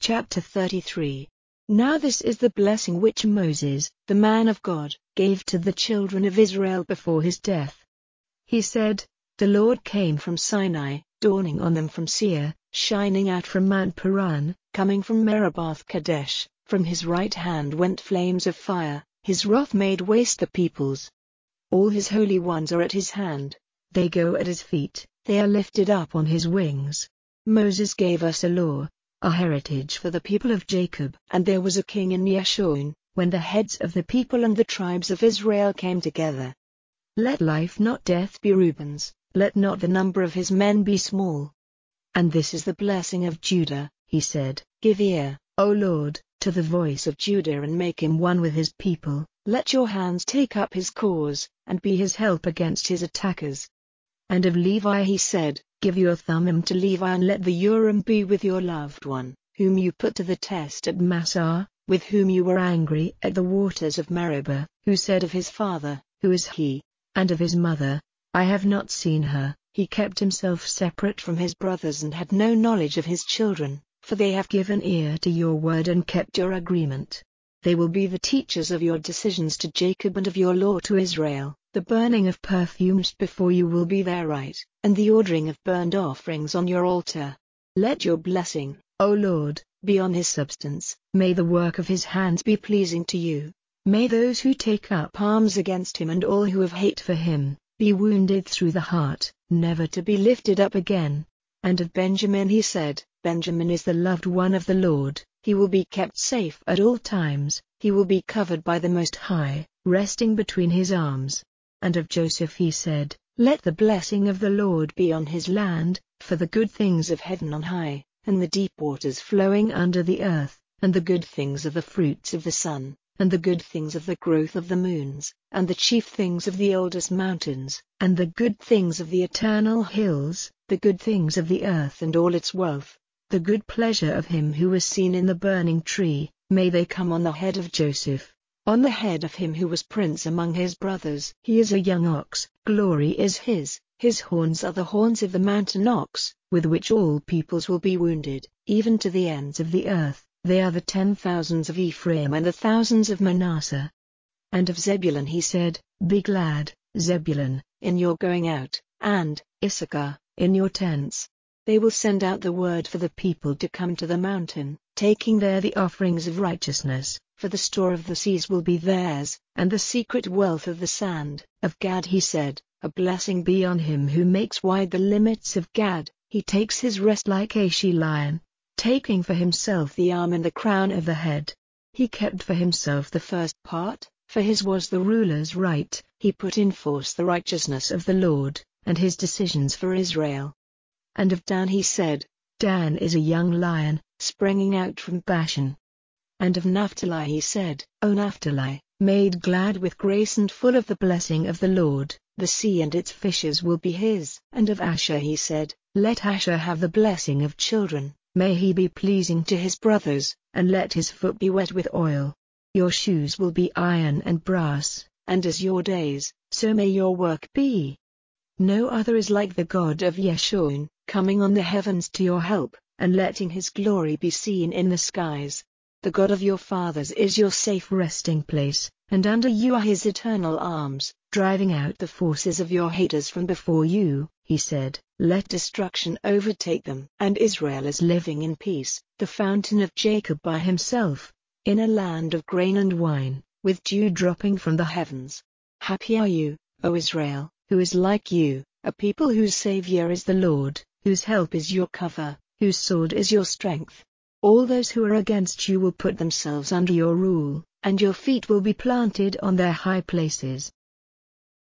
Chapter 33. Now this is the blessing which Moses, the man of God, gave to the children of Israel before his death. He said, "The Lord came from Sinai, dawning on them from Seir, shining out from Mount Paran, coming from Meribah Kadesh. From his right hand went flames of fire, his wrath made waste the peoples. All his holy ones are at his hand, they go at his feet, they are lifted up on his wings. Moses gave us a law, a heritage for the people of Jacob. And there was a king in Yeshurun, when the heads of the people and the tribes of Israel came together. Let life not death be Reuben's, let not the number of his men be small. And this is the blessing of Judah, he said, give ear, O Lord, to the voice of Judah and make him one with his people, let your hands take up his cause, and be his help against his attackers. And of Levi he said, give your Thummim to Levi and let the Urim be with your loved one, whom you put to the test at Massah, with whom you were angry at the waters of Meribah, who said of his father, who is he? And of his mother, I have not seen her. He kept himself separate from his brothers and had no knowledge of his children, for they have given ear to your word and kept your agreement. They will be the teachers of your decisions to Jacob and of your law to Israel. The burning of perfumes before you will be their right, and the ordering of burnt offerings on your altar. Let your blessing, O Lord, be on his substance, may the work of his hands be pleasing to you. May those who take up arms against him and all who have hate for him, be wounded through the heart, never to be lifted up again. And of Benjamin he said, Benjamin is the loved one of the Lord, he will be kept safe at all times, he will be covered by the Most High, resting between his arms. And of Joseph he said, let the blessing of the Lord be on his land, for the good things of heaven on high, and the deep waters flowing under the earth, and the good things of the fruits of the sun, and the good things of the growth of the moons, and the chief things of the oldest mountains, and the good things of the eternal hills, the good things of the earth and all its wealth, the good pleasure of him who was seen in the burning tree, may they come on the head of Joseph. On the head of him who was prince among his brothers. He is a young ox, glory is his horns are the horns of the mountain ox, with which all peoples will be wounded, even to the ends of the earth, they are the 10,000s of Ephraim and the thousands of Manasseh. And of Zebulun he said, be glad, Zebulun, in your going out, and, Issachar, in your tents. They will send out the word for the people to come to the mountain, taking there the offerings of righteousness. For the store of the seas will be theirs, and the secret wealth of the sand. Of Gad he said, a blessing be on him who makes wide the limits of Gad, he takes his rest like a she-lion, taking for himself the arm and the crown of the head. He kept for himself the first part, for his was the ruler's right, he put in force the righteousness of the Lord, and his decisions for Israel. And of Dan he said, Dan is a young lion, springing out from Bashan. And of Naphtali he said, O Naphtali, made glad with grace and full of the blessing of the Lord, the sea and its fishes will be his. And of Asher he said, let Asher have the blessing of children, may he be pleasing to his brothers, and let his foot be wet with oil. Your shoes will be iron and brass, and as your days, so may your work be. No other is like the God of Yeshurun, coming on the heavens to your help, and letting his glory be seen in the skies. The God of your fathers is your safe resting place, and under you are his eternal arms, driving out the forces of your haters from before you. He said, let destruction overtake them. And Israel is living in peace, the fountain of Jacob by himself, in a land of grain and wine, with dew dropping from the heavens. Happy are you, O Israel, who is like you, a people whose Savior is the Lord, whose help is your cover, whose sword is your strength. All those who are against you will put themselves under your rule, and your feet will be planted on their high places.